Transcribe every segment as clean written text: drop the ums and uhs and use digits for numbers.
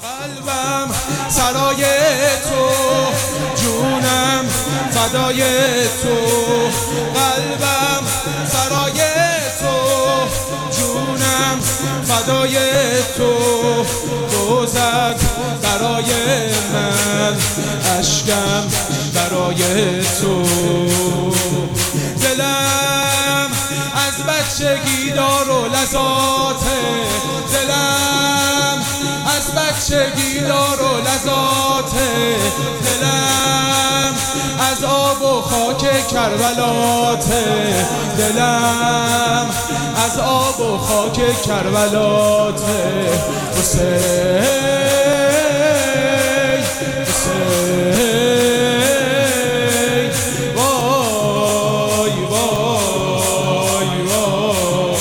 قلبم سرای تو، جونم فدای تو. قلبم سرای تو، جونم فدای تو. روزت برای من، اشکم برای تو. دلم از بچگی دار و لذاته، دلم از بچگی دار و لذاته. دلم از آب و خاک کربلاته، دلم از آب و خاک کربلاته. حسین حسین وای وای وای.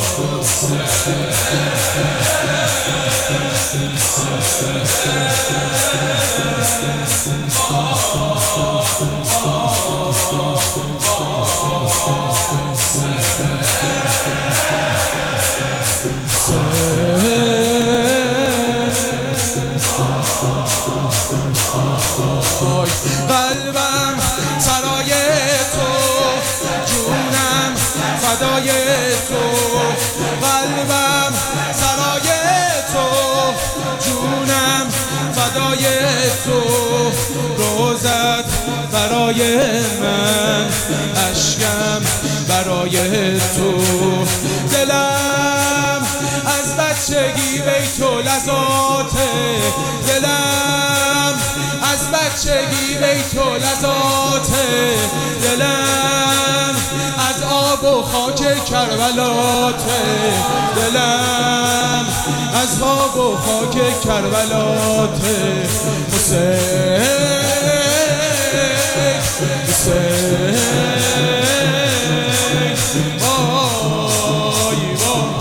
قلبم سرای تو، جونم فدای تو. قلبم سرای تو، جونم فدای تو. روزت برای من، اشکم برای تو. دلم از بچگی بی تو لذاته، دلم از بچگی بی تو لذاته. دلم از آب و خاک کربلاته، دلم از آب و خاک کربلاته. حسین حسین وای وای.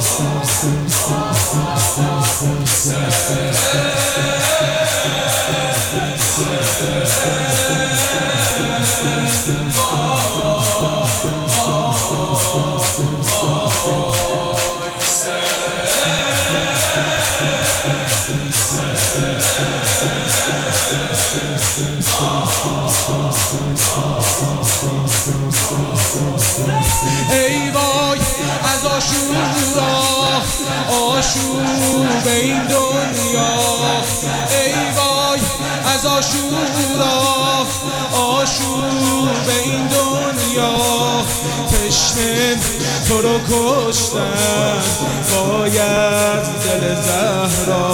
ای وای از آشورا، آشوب این دنیا. ای وای از آشورا، آشوب این دنیا. تشنه تو رو کشتن، باید دل زهرا.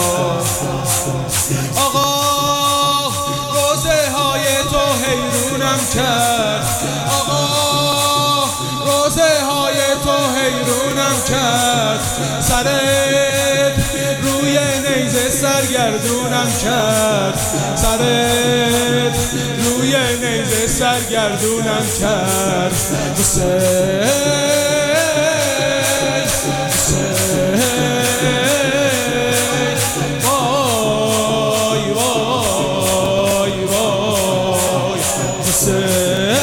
آقا روزه های تو حیرونم کرد، آقا روزه های تو حیرونم کرد. سرت روی نیزه سرگردونم کرد، سرت روی نیزه سرگردونم کرد. حسین حسین وای وای وای. حسین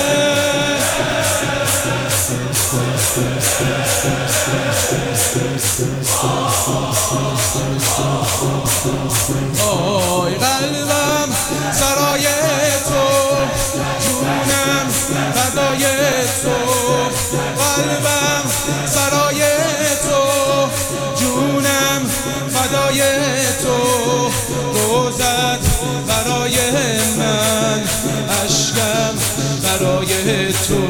آی قلبم سرای تو، جونم فدای تو. قلبم سرای تو، جونم فدای تو. روزت برای من، اشکم برای تو.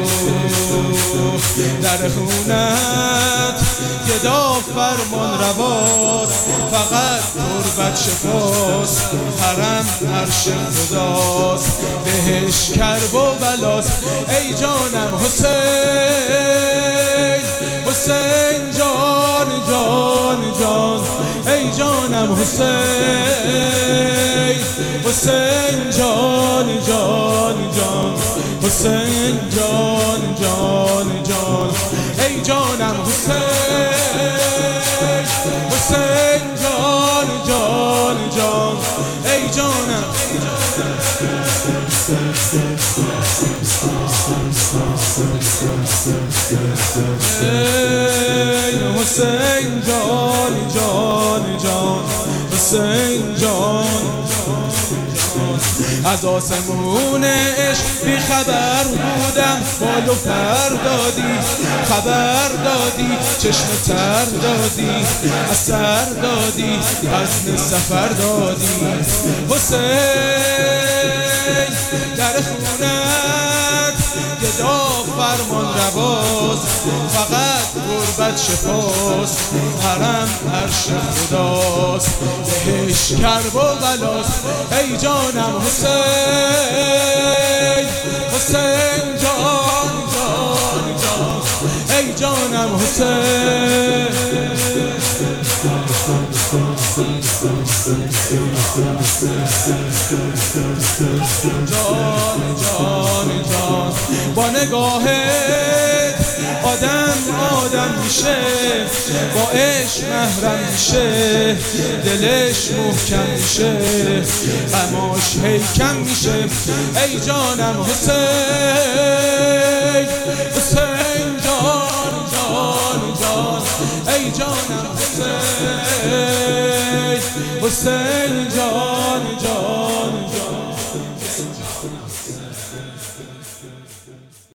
در خونت گدا فرمان رواست، فقط تربت شفاست. حرم عرش خداست، بهش کرب و بلاست. ای جانم حسین حسین جان جان جان. ای جانم حسین حسین جان جان جان. حسین جان جان جان. ای جانم حسین حسین جان جان جان. ای جانم ای حسین جان جان جان. حسین جان از آسمون عشق بی خبر بودم، بال و پر دادی، خبر دادی، چشم تر دادی، از سر دادی، عزم سفر دادی. حسین در خونت گدا فرمان رواست، فقط غربت شفاست، حرم عرش خداست، بهش کرب و بلاست. ای جانم حسین، حسین جان جان جان، ای جانم حسین. جان جان جان، با نگاهت آدم میشه، با عشق محرم میشه، دلش محکم میشه، غماش هی کم میشه. ای جانم حسین، حسین جان جان جان، ای جانم حسین، حسین جان.